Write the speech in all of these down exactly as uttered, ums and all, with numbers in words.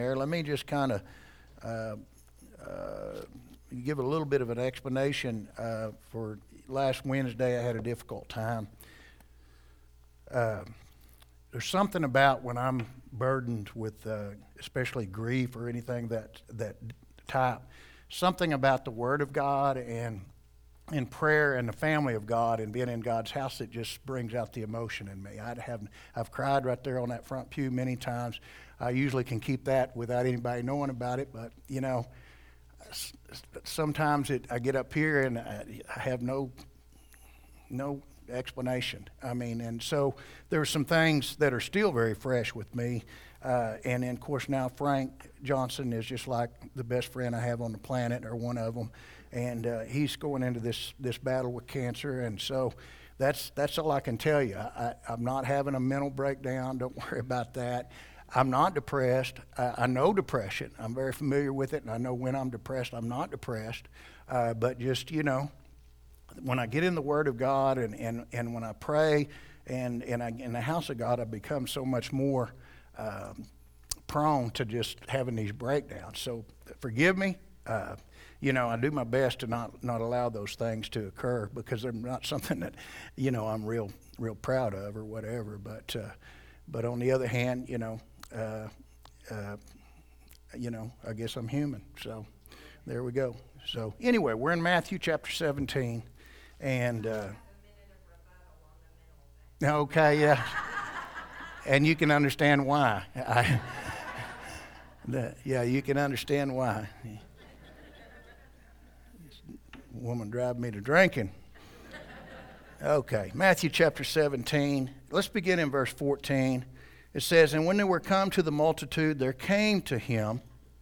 Let me just kind of uh, uh, give a little bit of an explanation. Uh, for last Wednesday, I had a difficult time. Uh, there's something about when I'm burdened with, uh, especially grief or anything that that type, something about the Word of God and in prayer and the family of God and being in God's house that just brings out the emotion in me. I'd have, I've cried right there on that front pew many times. I usually can keep that without anybody knowing about it, but, you know, sometimes it, I get up here and I, I have no no explanation. I mean, and so there are some things that are still very fresh with me. Uh, and then, of course, now Frank Johnson is just like the best friend I have on the planet, or one of them. And uh, he's going into this, this battle with cancer. And so that's that's all I can tell you. I, I, I'm not having a mental breakdown. Don't worry about that. I'm not depressed. I, I know depression. I'm very familiar with it, and I know when I'm depressed, I'm not depressed. Uh, but just, you know, when I get in the Word of God and, and, and when I pray and, and I, in the house of God, I become so much more um, prone to just having these breakdowns. So forgive me. Uh, you know, I do my best to not, not allow those things to occur because they're not something that, you know, I'm real real proud of or whatever. But uh, but on the other hand, you know, uh, uh, you know, I guess I'm human. So there we go. So anyway, we're in Matthew chapter seventeen, and uh, okay, yeah, and you can understand why. I, the, yeah, you can understand why. Woman drive me to drinking. Okay, Matthew chapter seventeen. Let's begin in verse fourteen. It says, "And when they were come to the multitude, there came to him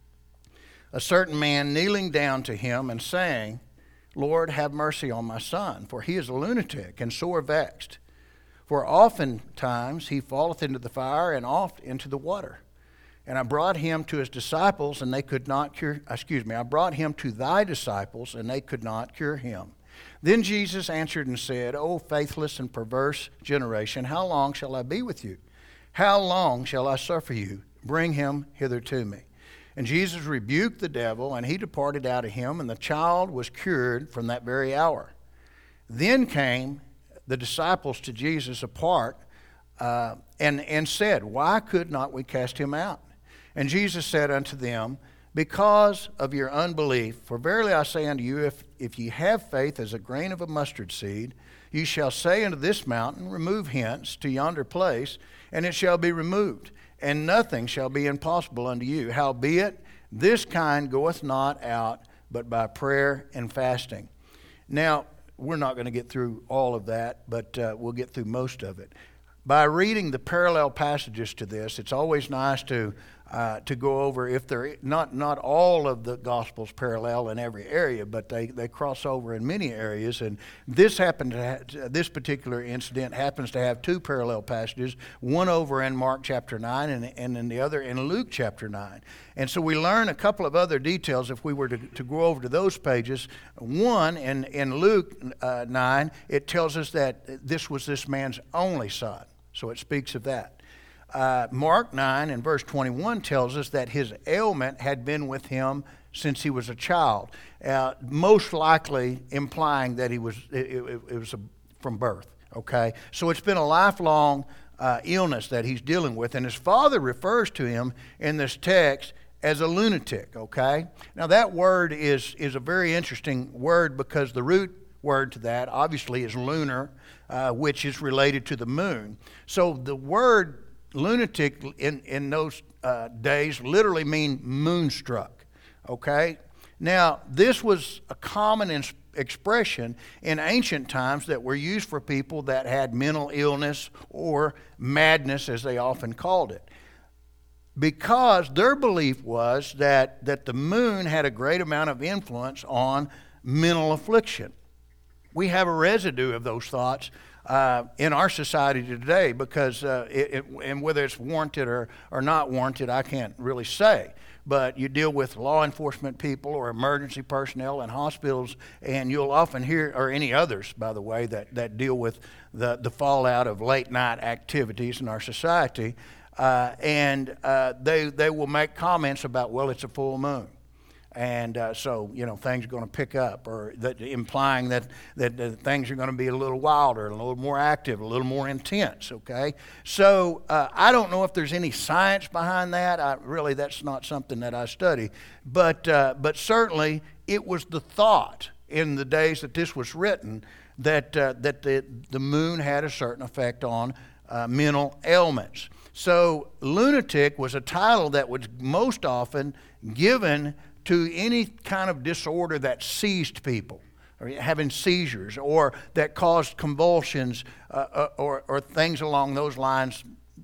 a certain man kneeling down to him and saying, Lord, have mercy on my son, for he is a lunatic and sore vexed. For oftentimes he falleth into the fire and oft into the water. And I brought him to his disciples, and they could not cure, excuse me, I brought him to thy disciples, and they could not cure him. Then Jesus answered and said, O faithless and perverse generation, how long shall I be with you? How long shall I suffer you? Bring him hither to me. And Jesus rebuked the devil, and he departed out of him, and the child was cured from that very hour. Then came the disciples to Jesus apart, uh, and, and said, Why could not we cast him out? And Jesus said unto them, Because of your unbelief, for verily I say unto you, if, if ye have faith as a grain of a mustard seed, ye shall say unto this mountain, Remove hence to yonder place, and it shall be removed. And nothing shall be impossible unto you. Howbeit, this kind goeth not out, but by prayer and fasting." Now, we're not going to get through all of that, but uh, we'll get through most of it. By reading the parallel passages to this, it's always nice to uh, to go over, if they're not not all of the Gospels parallel in every area, but they, they cross over in many areas. And this happened to ha- this particular incident happens to have two parallel passages, one over in Mark chapter nine and, and then the other in Luke chapter nine. And so we learn a couple of other details if we were to, to go over to those pages. One, in, in Luke uh, nine, it tells us that this was this man's only son. So it speaks of that. Uh, Mark nine and verse twenty-one tells us that his ailment had been with him since he was a child, uh, most likely implying that he was it, it, it was a, from birth. Okay, so it's been a lifelong uh, illness that he's dealing with, and his father refers to him in this text as a lunatic. Okay, now that word is is a very interesting word because the root word to that obviously is lunar, uh, which is related to the moon. So the word lunatic in, in those uh, days literally mean moonstruck, okay? Now, this was a common ins- expression in ancient times that were used for people that had mental illness or madness, as they often called it, because their belief was that, that the moon had a great amount of influence on mental affliction. We have a residue of those thoughts Uh, in our society today, because uh, it, it, and whether it's warranted or, or not warranted, I can't really say. But you deal with law enforcement people or emergency personnel in hospitals, and you'll often hear, or any others, by the way, that, that deal with the, the fallout of late night activities in our society. Uh, and uh, they, they will make comments about, well, it's a full moon. And uh, so, you know, things are going to pick up, or that, implying that, that, that things are going to be a little wilder, a little more active, a little more intense, okay? So uh, I don't know if there's any science behind that. I, really, that's not something that I study. But, uh, but certainly, it was the thought in the days that this was written that, uh, that the, the moon had a certain effect on uh, mental ailments. So lunatic was a title that was most often given to any kind of disorder that seized people, or having seizures, or that caused convulsions, uh, or, or things along those lines,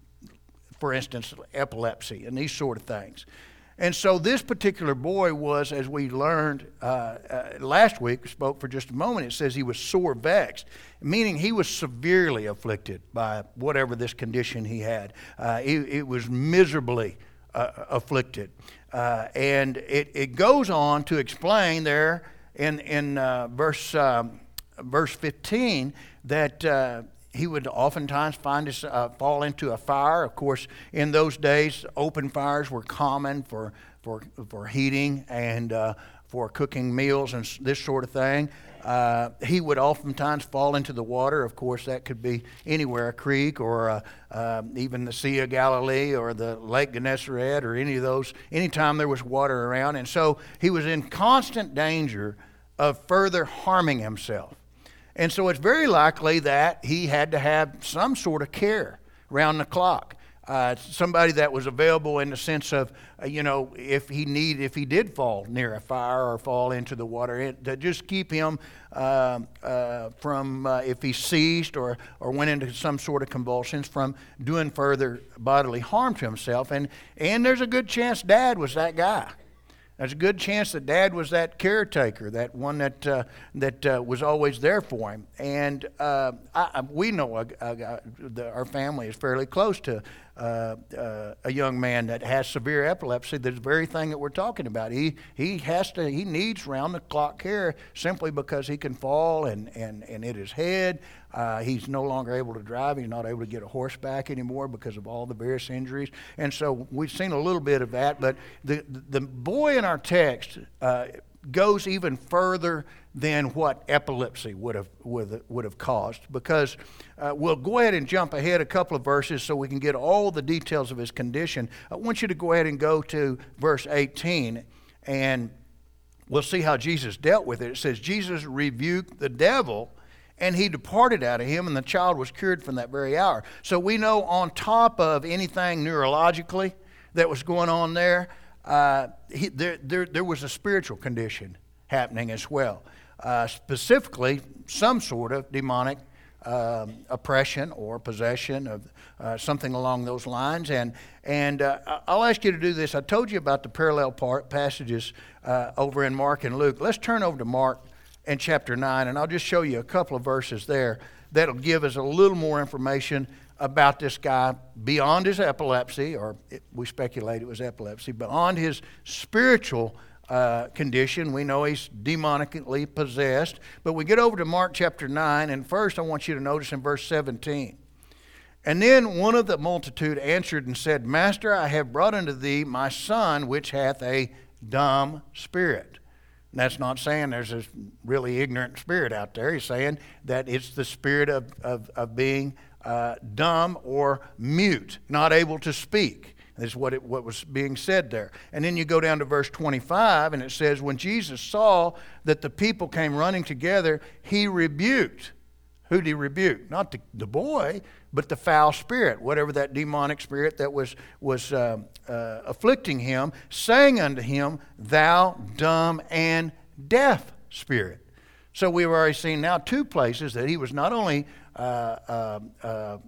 for instance, epilepsy and these sort of things. And so this particular boy was, as we learned uh, uh, last week, we spoke for just a moment, it says he was sore vexed, meaning he was severely afflicted by whatever this condition he had. Uh, it, it was miserably uh, afflicted. Uh, and it, it goes on to explain there in, in uh, verse, um, verse fifteen that uh, he would oftentimes find us, uh, fall into a fire. Of course, in those days, open fires were common for, for, for heating and uh, for cooking meals and this sort of thing. Uh, he would oftentimes fall into the water. Of course, that could be anywhere, a creek or uh, uh, even the Sea of Galilee or the Lake Gennesaret or any of those, anytime there was water around. And so he was in constant danger of further harming himself. And so it's very likely that he had to have some sort of care round the clock. Uh, somebody that was available in the sense of, uh, you know, if he need, if he did fall near a fire or fall into the water, it, to just keep him uh, uh, from, uh, if he seized or, or went into some sort of convulsions, from doing further bodily harm to himself. And, and there's a good chance Dad was that guy. There's a good chance that Dad was that caretaker, that one that uh, that uh, was always there for him. And uh, I, we know a, a, the, our family is fairly close to uh, uh, a young man that has severe epilepsy. That's the very thing that we're talking about. He he has to he needs round the clock care simply because he can fall and and and hit his head. Uh, he's no longer able to drive. He's not able to get a horseback anymore because of all the various injuries. And so we've seen a little bit of that. But the the boy in our text uh, goes even further than what epilepsy would have would, would have caused, because uh, we'll go ahead and jump ahead a couple of verses so we can get all the details of his condition. I want you to go ahead and go to verse eighteen, and we'll see how Jesus dealt with it. It says, Jesus rebuked the devil, and he departed out of him, and the child was cured from that very hour. So we know, on top of anything neurologically that was going on there, uh, he, there, there, there was a spiritual condition happening as well. Uh, specifically, some sort of demonic um, oppression or possession of uh, something along those lines. And and uh, I'll ask you to do this. I told you about the parallel part, passages uh, over in Mark and Luke. Let's turn over to Mark in chapter nine, and I'll just show you a couple of verses there that'll give us a little more information about this guy beyond his epilepsy, or it, we speculate it was epilepsy, beyond his spiritual uh, condition. We know he's demonically possessed. But we get over to Mark chapter nine, and first I want you to notice in verse seventeen. And then one of the multitude answered and said, Master, I have brought unto thee my son, which hath a dumb spirit. And that's not saying there's a really ignorant spirit out there. He's saying that it's the spirit of, of, of being uh, dumb or mute, not able to speak. That's what it, what was being said there. And then you go down to verse twenty-five, and it says, when Jesus saw that the people came running together, he rebuked. Who did he rebuke? Not the, the boy, but the foul spirit, whatever that demonic spirit that was, was uh, uh, afflicting him, saying unto him, thou dumb and deaf spirit. So we've already seen now two places that he was not only uh, uh, uh,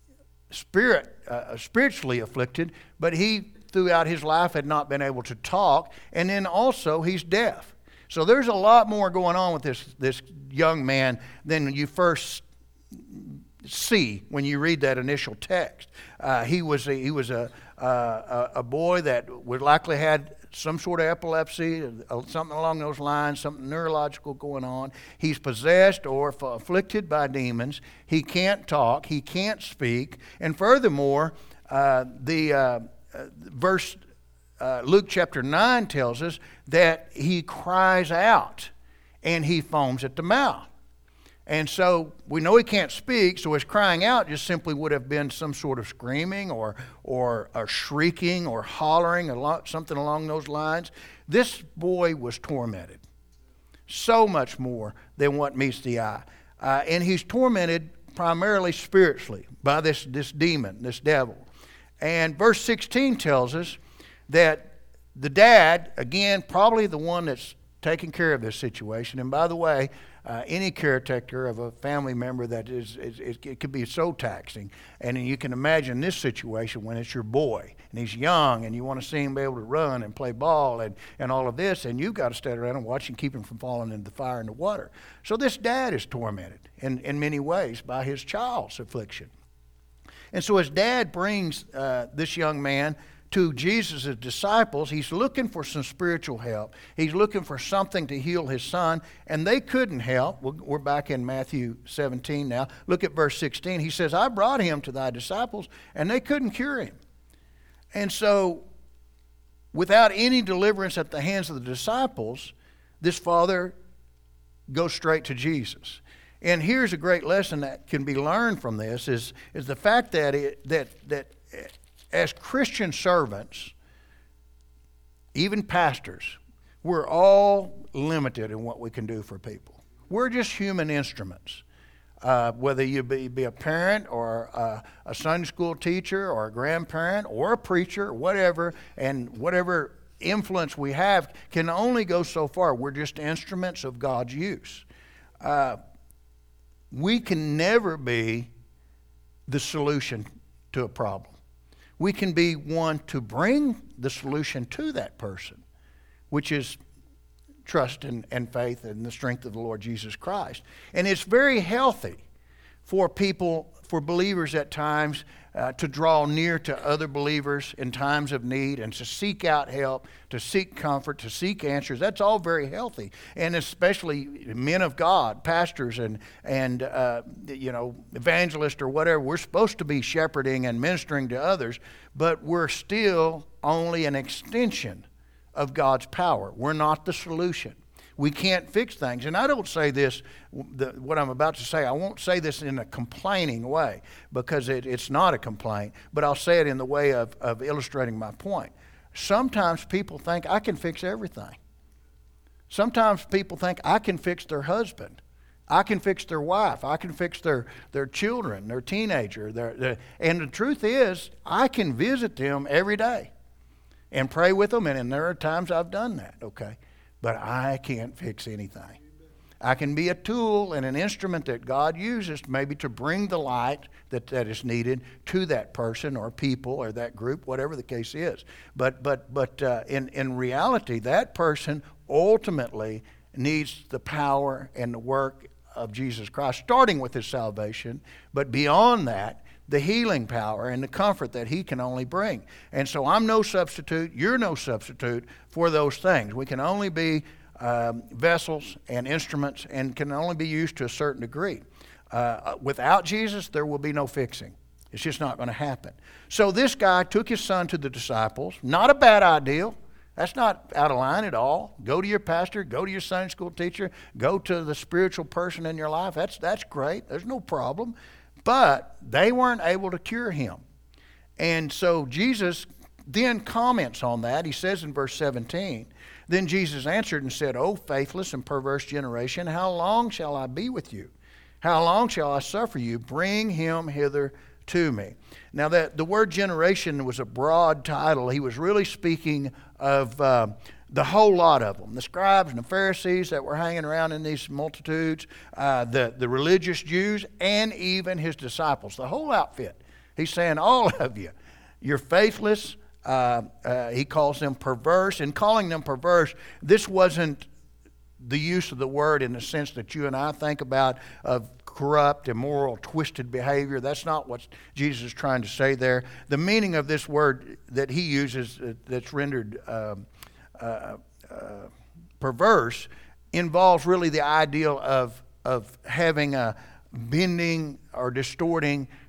spirit uh, spiritually afflicted, but he throughout his life had not been able to talk, and then also he's deaf. So there's a lot more going on with this this young man than you first see when you read that initial text. Uh, he was a, he was a, a a boy that would likely had some sort of epilepsy, something along those lines, something neurological going on. He's possessed or afflicted by demons. He can't talk. He can't speak. And furthermore, Uh, the uh, uh, verse uh, Luke chapter nine tells us that he cries out and he foams at the mouth. And so we know he can't speak, so his crying out just simply would have been some sort of screaming or or, or shrieking or hollering, a lot, something along those lines. This boy was tormented so much more than what meets the eye. Uh, and he's tormented primarily spiritually by this, this demon, this devil. And verse sixteen tells us that the dad, again, probably the one that's taking care of this situation. And by the way, uh, any caretaker of a family member that is, is, is, it could be so taxing. And you can imagine this situation when it's your boy and he's young and you want to see him be able to run and play ball and, and all of this, and you've got to stand around and watch and keep him from falling into the fire and the water. So this dad is tormented in, in many ways by his child's affliction. And so his dad brings uh, this young man to Jesus' disciples. He's looking for some spiritual help. He's looking for something to heal his son, and they couldn't help. We're back in Matthew seventeen now. Look at verse sixteen. He says, I brought him to thy disciples, and they couldn't cure him. And so, without any deliverance at the hands of the disciples, this father goes straight to Jesus. And here's a great lesson that can be learned from this is, is the fact that it, that that as Christian servants, even pastors, we're all limited in what we can do for people. We're just human instruments. Uh, whether you be, be a parent or a, a Sunday school teacher or a grandparent or a preacher or whatever, and whatever influence we have can only go so far. We're just instruments of God's use. Uh, we can never be the solution to a problem. We can be one to bring the solution to that person, which is trust and, and faith and the strength of the Lord Jesus Christ. And it's very healthy for people, for believers at times, uh, to draw near to other believers in times of need and to seek out help, to seek comfort, to seek answers. That's all very healthy. And especially men of God, pastors and, and uh, you know, evangelists or whatever, we're supposed to be shepherding and ministering to others, but we're still only an extension of God's power. We're not the solution. We can't fix things. And I don't say this, the, what I'm about to say, I won't say this in a complaining way because it, it's not a complaint, but I'll say it in the way of, of illustrating my point. Sometimes people think I can fix everything. Sometimes people think I can fix their husband. I can fix their wife. I can fix their, their children, their teenager. Their, their, and the truth is, I can visit them every day and pray with them, and, and there are times I've done that, okay? But I can't fix anything. I can be a tool and an instrument that God uses maybe to bring the light that, that is needed to that person or people or that group, whatever the case is. But but but uh, in, in reality, that person ultimately needs the power and the work of Jesus Christ, starting with his salvation, but beyond that, the healing power and the comfort that he can only bring. And so I'm no substitute, you're no substitute for those things. We can only be um, vessels and instruments and can only be used to a certain degree. Uh, without Jesus, there will be no fixing. It's just not going to happen. So this guy took his son to the disciples. Not a bad idea. That's not out of line at all. Go to your pastor, go to your Sunday school teacher, go to the spiritual person in your life. That's, that's great. There's no problem. But they weren't able to cure him. And so Jesus then comments on that. He says in verse seventeen, then Jesus answered and said, O faithless and perverse generation, how long shall I be with you? How long shall I suffer you? Bring him hither to me. Now that the word generation was a broad title. He was really speaking of uh, the whole lot of them, the scribes and the Pharisees that were hanging around in these multitudes, uh, the, the religious Jews, and even his disciples, the whole outfit. He's saying, all of you, you're faithless. Uh, uh, he calls them perverse. In calling them perverse, this wasn't the use of the word in the sense that you and I think about of corrupt, immoral, twisted behavior. That's not what Jesus is trying to say there. The meaning of this word that he uses uh, that's rendered um, Uh, uh, perverse involves really the ideal of of having a bending or distorting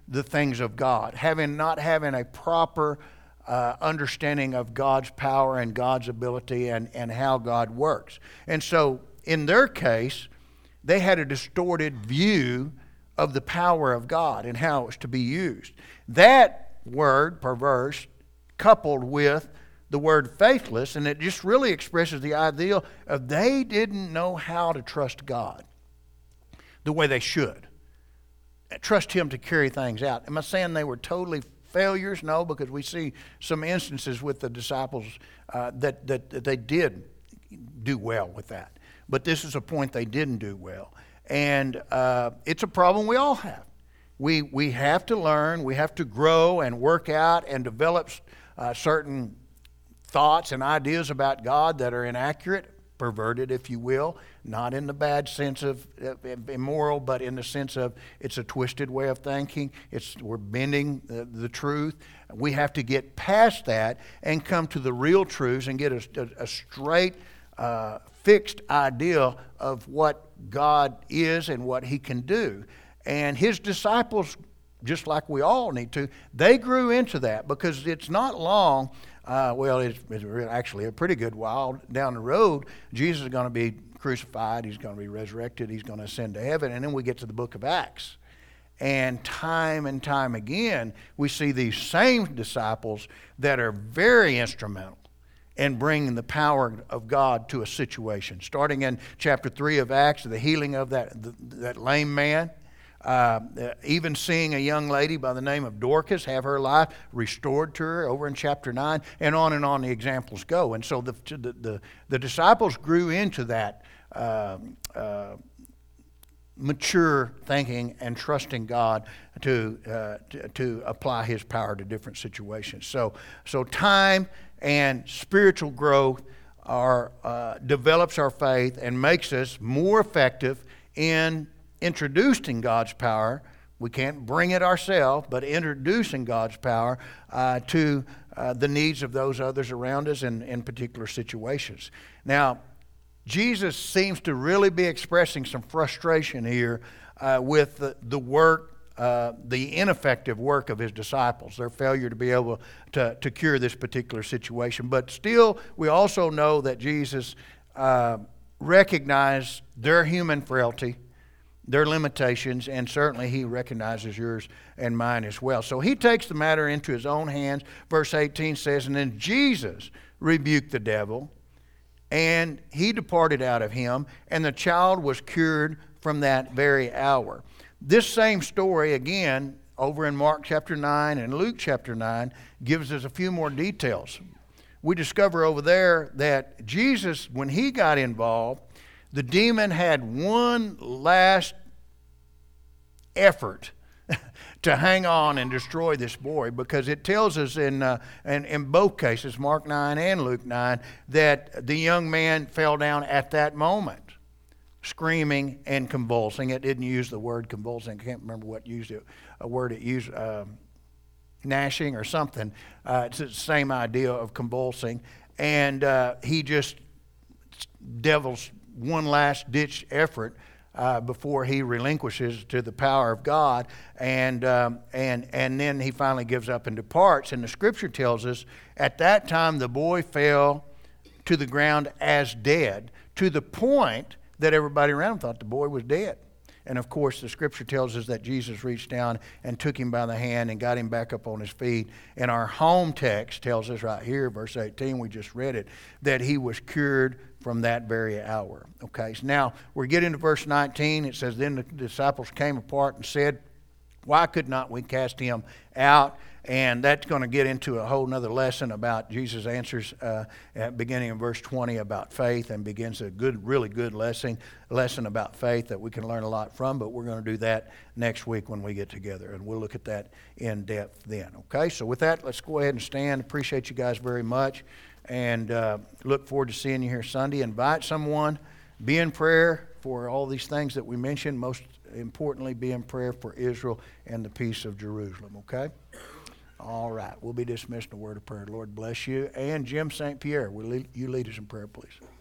the things of God, having not having a proper uh, understanding of God's power and God's ability and, and how God works. And so in their case, they had a distorted view of the power of God and how it was to be used. That word, perverse, coupled with the word faithless, and it just really expresses the idea of they didn't know how to trust God the way they should. Trust Him to carry things out. Am I saying they were totally failures? No, because we see some instances with the disciples uh, that, that, that they did do well with that. But this is a point they didn't do well. And uh, it's a problem we all have. We, we have to learn, we have to grow and work out and develop uh, certain thoughts and ideas about God that are inaccurate, perverted, if you will, not in the bad sense of uh, immoral, but in the sense of it's a twisted way of thinking. It's we're bending the, the truth. We have to get past that and come to the real truths and get a, a, a straight, uh, fixed idea of what God is and what He can do. And His disciples, just like we all need to, they grew into that, because it's not long. Uh, well, it's, it's actually a pretty good while down the road. Jesus is going to be crucified. He's going to be resurrected. He's going to ascend to heaven. And then we get to the book of Acts. And time and time again, we see these same disciples that are very instrumental in bringing the power of God to a situation. Starting in chapter three of Acts, the healing of that, the, that lame man. Uh, even seeing a young lady by the name of Dorcas have her life restored to her over in chapter nine, and on and on the examples go. And so the the, the, the disciples grew into that uh, uh, mature thinking and trusting God to, uh, to to apply His power to different situations. So so time and spiritual growth are uh, develops our faith and makes us more effective in introducing God's power. We can't bring it ourselves, but introducing God's power uh, to uh, the needs of those others around us in, in particular situations. Now, Jesus seems to really be expressing some frustration here uh, with the, the work, uh, the ineffective work of His disciples, their failure to be able to, to cure this particular situation. But still, we also know that Jesus uh, recognized their human frailty, their limitations, and certainly He recognizes yours and mine as well. So He takes the matter into His own hands. Verse eighteen says, and then Jesus rebuked the devil, and he departed out of him, and the child was cured from that very hour. This same story, again, over in Mark chapter nine and Luke chapter nine, gives us a few more details. We discover over there that Jesus, when He got involved, the demon had one last effort to hang on and destroy this boy, because it tells us in, uh, in in both cases, Mark nine and Luke nine, that the young man fell down at that moment, screaming and convulsing. It didn't use the word convulsing. I can't remember what used it. A word it used, um, gnashing or something. Uh, it's the same idea of convulsing. And uh, he just, devil's one last ditch effort uh, before he relinquishes to the power of God, and um, and and then he finally gives up and departs. And the Scripture tells us at that time the boy fell to the ground as dead, to the point that everybody around him thought the boy was dead. And of course, the Scripture tells us that Jesus reached down and took him by the hand and got him back up on his feet. And our home text tells us right here, verse eighteen, we just read it, that he was cured from that very hour. Okay, so now we're getting to verse nineteen. It says, then the disciples came apart and said, why could not we cast him out? And that's going to get into a whole nother lesson about Jesus' answers uh, at beginning in verse twenty about faith, and begins a good, really good lesson, lesson about faith that we can learn a lot from. But we're going to do that next week when we get together, and we'll look at that in depth then. Okay, so with that, let's go ahead and stand. Appreciate you guys very much, and uh, look forward to seeing you here Sunday. Invite someone. Be in prayer for all these things that we mentioned. Most importantly, be in prayer for Israel and the peace of Jerusalem. Okay. All right, we'll be dismissed in a word of prayer. Lord bless you. And Jim Saint Pierre, will you lead us in prayer, please?